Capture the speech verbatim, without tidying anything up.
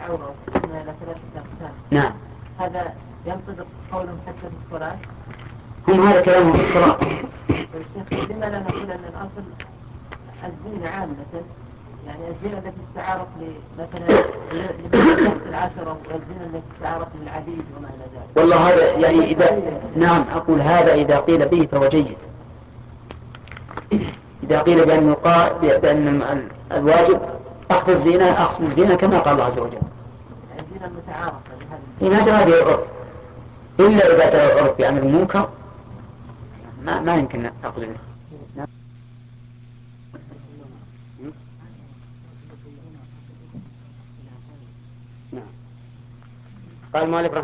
العورة وقسمنا إلى ثلاثة أقسام. نعم. هذا ينطبق قولهم حتى في الصلاة؟ هم هذا كلامهم في الصلاة. والشيخ لما لا نقول أن الأصل الزينة عامة، يعني الزينة التي تتعارف مثلا لبنات العشرة والزينة التي تتعارف للعبيد وما إلى ذلك. والله هذا يعني إذا نعم أقول هذا إذا قيل به فهو جيد. إذا قيل بأن يقال بأن الواجب أخذ الزينة أخذ الزينة كما قال الله عز وجل. الزينة المتعارفة ما جرى به العرف، إلا إذا جرى العرف بأمر المنكر ما ما يمكن تأخذ به. قال مالك